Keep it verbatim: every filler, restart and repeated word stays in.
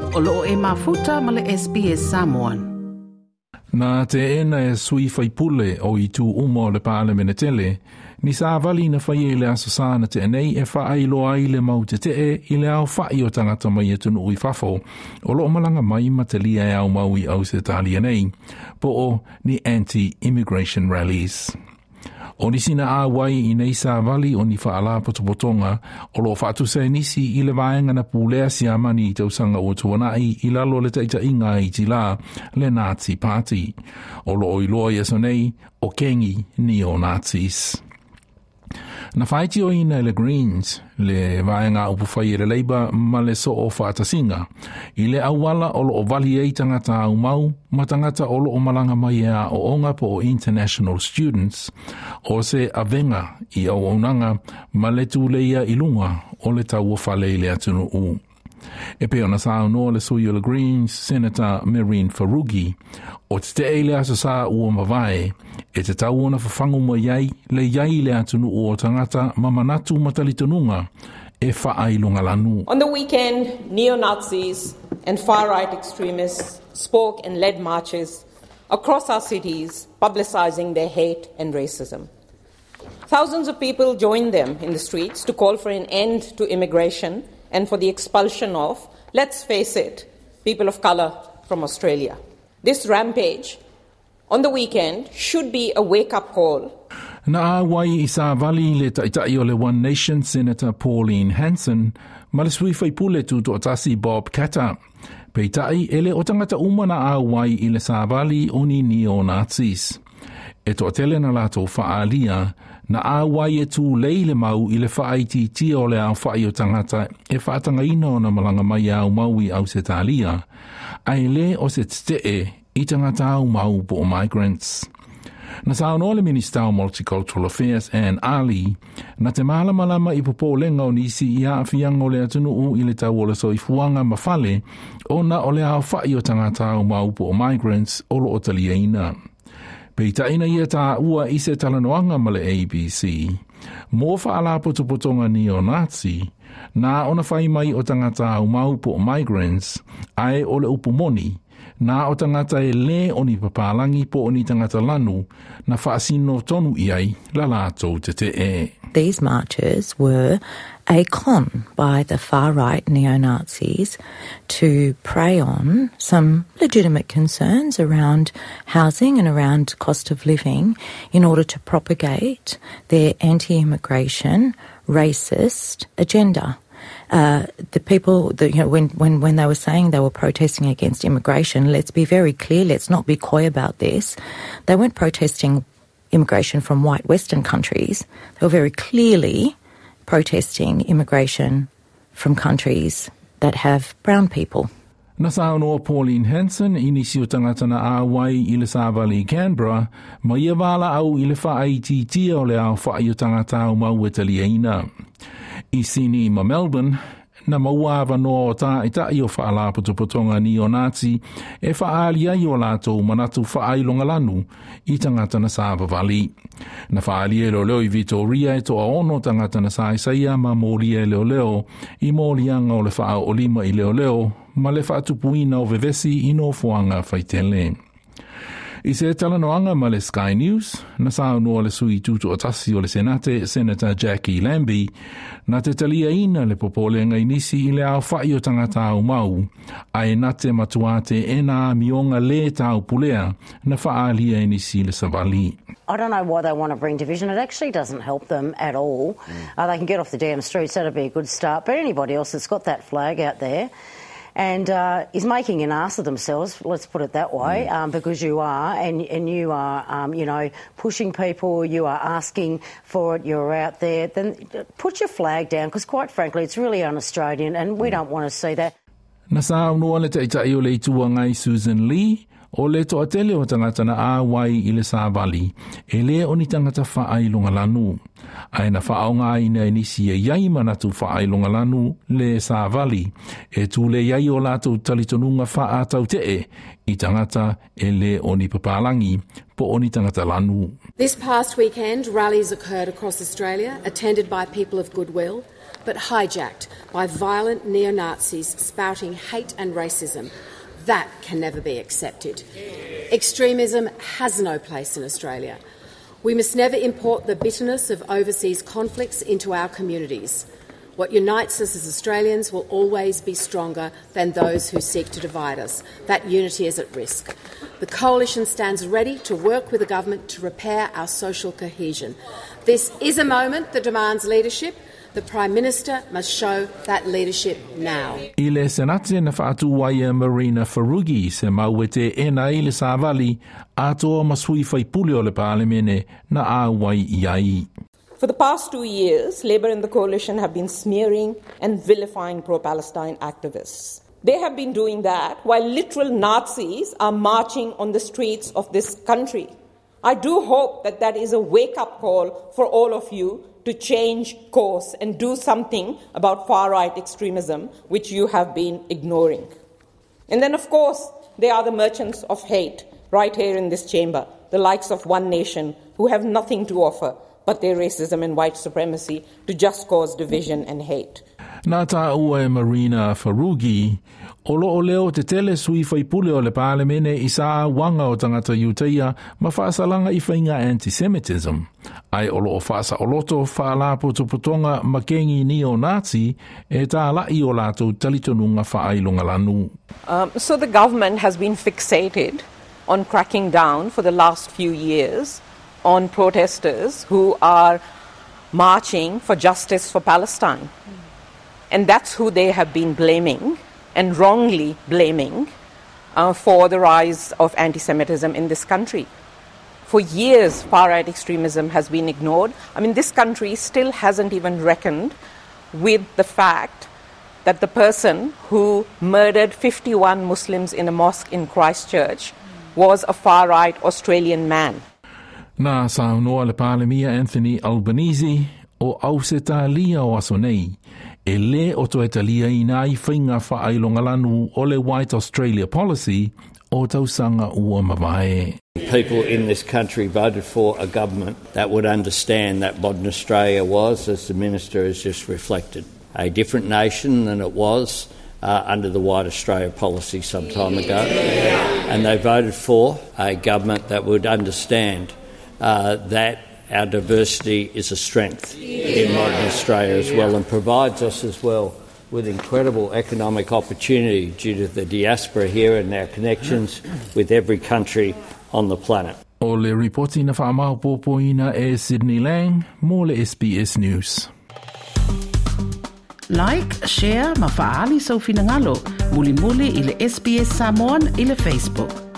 O loo e mafuta ma le S B S Samoan. Na te ena e sui faipule o i tu umo le pāle menetele, ni sa vali na whai e le asasana te enei e wha ailo ai le mau te te e i le au whai o tangata mai e tunu ui whafo, o loo malanga mai ma te lia e au mau i au se tali enei, po o ni anti-immigration rallies. O ni sina a wai i nei sa vali o ni whaala potopotonga, o lo whaatu se nisi i le vaenga na pūlea si amani i tausanga o tuanai i lalo le taita inga i tila le Nazi Party. O lo oi loa i asonei o kengi neo-Nazis. Na whaiti o ina le Greens, le vaenga upu whai le Labour ma le so o whaatasinga. I le awala o lo o vali ei tangata au mau, ma tangata o lo o malanga mai ea o onga po o international students, o se avenga i au onanga ma le tūleia i lunga o le tau o whale le atunu u. E pe ona sa no le sui o le Greens, Senator Mehreen Faruqi, o te te eile asa sa ua mawai, e te tau ona whafangu mo iai, le iai le atunu o tangata mamanatu matalitonunga, e whaailunga lanu. On the weekend, neo-Nazis and far-right extremists spoke and led marches across our cities, publicizing their hate and racism. Thousands of people joined them in the streets to call for an end to immigration and for the expulsion of, let's face it, people of colour from Australia. This rampage on the weekend should be a wake-up call. Na a wai i sa vali le taitai o le One Nation Senator Pauline Hanson, ma le sui whaipule tu to atasi Bob Katter. Peitai ele o tangata umana a wai i le sa vali o ni neo-Nazis. E to atele na lato whaalia, na a wai e tu leile mau i le whaaiti tia o le au whai o tangata e whaatanga ina o na malanga mai au mau i au se talia. Ai le o se tete i tangata au mau po o migrants. Na sa ono le Minister of Multicultural Affairs Anne Ali, na te malama lama i popo lenga o nisi i a fianga o le atunu u i le tau o le so i fuanga mafale o na o le au whai o tangata au mau po o migrants o lo o talia ina. Peita ina ia tā ua i se talanoanga ma le A B C. Mō whaala potopotonga neo-Nazi, nā ona whai mai o tangata au mau po o migrants, ai o le upumoni, nā o tangata e le o ni papalangi po o ni tangata lanu, na whaasino tonu iai la lātou te te e. These marches were a con by the far-right neo-Nazis to prey on some legitimate concerns around housing and around cost of living in order to propagate their anti-immigration, racist agenda. Uh, the people, that, you know, when, when, when they were saying they were protesting against immigration, let's be very clear, let's not be coy about this. They weren't protesting immigration from white Western countries. They were very clearly protesting immigration from countries that have brown people. Na sa anoa Pauline Hanson, inisi o tangata na awai i le Savali Canberra, ma ia wala au i le whaaiti tia o le au whai o tangata au mau e taliaina. I sini ma Melbourne, na mauawa noa o tā i tai o whaala potopotonga neo-Nazi e whaalia i o lātou manatu whaailonga lanu i tangata na Sava Valley. Na whaalia leo leo i Victoria e toa ono tangata na Saisaia ma mōlia leo leo i mōlianga o le wha o lima i leo leo ma le whaatupuina o vevesi i no fuanga whaitele. I se talanoanga ma le Sky News, na sa noa le sui tutu o tasi o le Senate, Senator Jackie Lambie, na te talia ina le popolenga inisi i le au whai o tangata au mau, ai na te matuate e na mionga le tau pulea na whaalia inisi le Savali. I don't know why they want to bring division. It actually doesn't help them at all. Mm. Uh, they can get off the damn streets, that'd be a good start. But anybody else that's got that flag out there, and uh, is making an ass of themselves, let's put it that way, mm. um, because you are, and, and you are, um, you know, pushing people, you are asking for it, you're out there, then put your flag down, because quite frankly, it's really un-Australian, and we mm. don't want to see that. Na sa unua le taitai o le ituangai Susan Lee, o le toa tele o tangata na awai i le Savali, e le o ni tangata whaailunga lanu. Ai na whaaonga ina inisi e iai manatu whaailunga lanu le Savali, e tu le iai o lātou talitonunga whaatau te e, i tangata e le o ni papalangi po o ni tangata lanu. This past weekend, rallies occurred across Australia, attended by people of goodwill, but hijacked by violent neo-Nazis spouting hate and racism. That can never be accepted. Extremism has no place in Australia. We must never import the bitterness of overseas conflicts into our communities. What unites us as Australians will always be stronger than those who seek to divide us. That unity is at risk. The Coalition stands ready to work with the government to repair our social cohesion. This is a moment that demands leadership. The Prime Minister must show that leadership now. Ile senate na whaatuwaia Marina Farugi se mauete e na ile Savali atoa masui faipule o le Parlemene na awai iai. For the past two years, Labour and the Coalition have been smearing and vilifying pro-Palestine activists. They have been doing that while literal Nazis are marching on the streets of this country. I do hope that that is a wake-up call for all of you to change course and do something about far-right extremism, which you have been ignoring. And then, of course, there are the merchants of hate right here in this chamber, the likes of One Nation, who have nothing to offer but their racism and white supremacy to just cause division and hate. Nā tā ua e Marina Farugi, olo o leo te tele sui faipule o le Parlemene i sa wanga o tangata Iuteia ma whaasalanga i whainga antisemitism. Ai olo o whaasa oloto whaalapo tuputonga makengi neo-Nazi e tā lai o lato talitonunga whaailunga lanu. Um, so the government has been fixated on cracking down for the last few years on protesters who are marching for justice for Palestine. Mm. And that's who they have been blaming, and wrongly blaming, uh, for the rise of anti-Semitism in this country. For years, far-right extremism has been ignored. I mean, this country still hasn't even reckoned with the fact that the person who murdered fifty-one Muslims in a mosque in Christchurch was a far-right Australian man. Nā saunoa le Palemia Anthony Albanese o auseta lia o aso nei, e le o to etalia ina i whainga whaailonga lanu o le White Australia policy o tausanga ua mawai. People in this country voted for a government that would understand that modern Australia was, as the Minister has just reflected, a different nation than it was uh, under the White Australia policy some time ago. And they voted for a government that would understand Uh, that our diversity is a strength in modern Australia as well, and provides us as well with incredible economic opportunity due to the diaspora here and our connections with every country on the planet. O le reporti na whaamau pōpoina e Sydney Lang, mō le S B S News. Like, share, ma faali sau finangalo, muli muli i le S B S Samoan i le Facebook.